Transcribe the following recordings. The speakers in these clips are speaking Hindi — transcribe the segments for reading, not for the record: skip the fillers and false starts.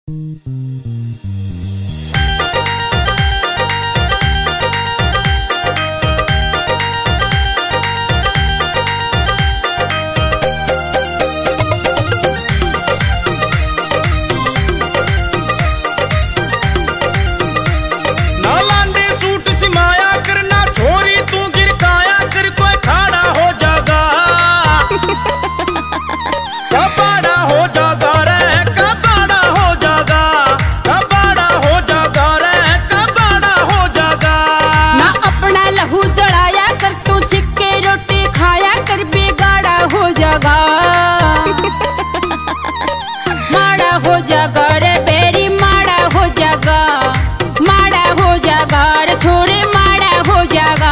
माड़ा हो जागा रे बेरी माड़ा हो जागा, माड़ा हो जागा रे छोरे माड़ा हो जागा।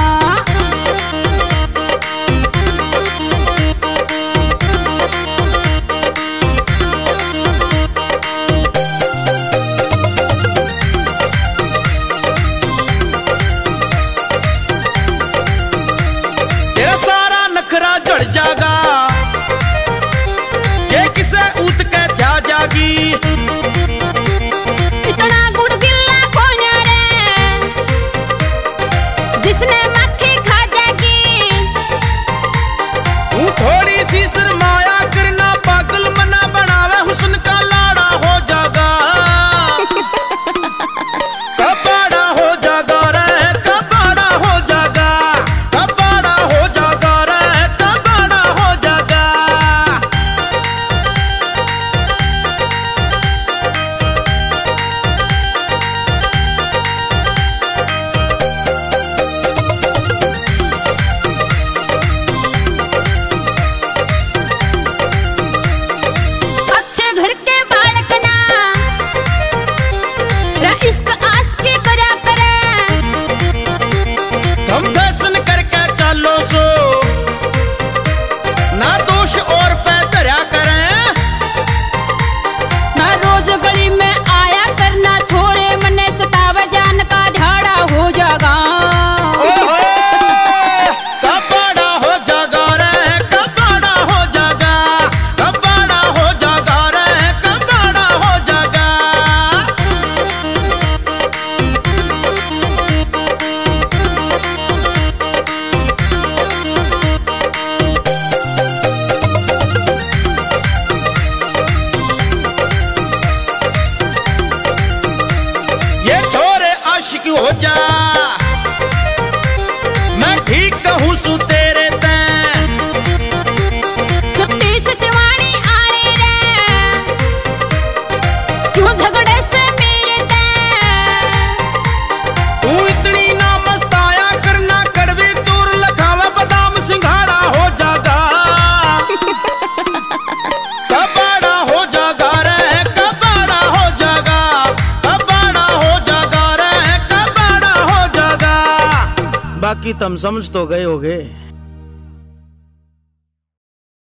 तेरा सारा नखरा जड़ जागा इतना गुड़ गिल्ला कोन्या रे जिसने मक्खी खा जागी। तू थोड़ी सी शर्माया करना पागल मना बनावे हुस्न का लाड़ा हो जागा। कबाड़ा हो जागा रे कबाड़ा हो जागा, कबाड़ा हो जागा रे कबाड़ा हो जागा। इश्क आस के करा करे हम दर्शन करके चलो सो ना दोष और पे धरा करें। ना रोज गली में आया करना छोड़े मने सतावे जान का झाड़ा हो जागा। कबाड़ा हो जागा रे कबाड़ा हो जागा, कबाड़ा हो जागा रे कबाड़ा हो जागा। ये छोरे आशिक हो जा मैं ठीक कहूँ सु तेरे तैं। सुट्टी से सिवानी आए रे क्यों झगड़े से मेरे तैं। तू इतनी ना मस्ताया करना कड़वी दूर लखावा बादाम सिंघाड़ा हो जागा। कबाड़ा हो जागा रे कबाड़ा हो जागा, कबाड़ा हो जागा रे कबाड़ा हो जागा। बाकी तुम समझ तो गए होगे।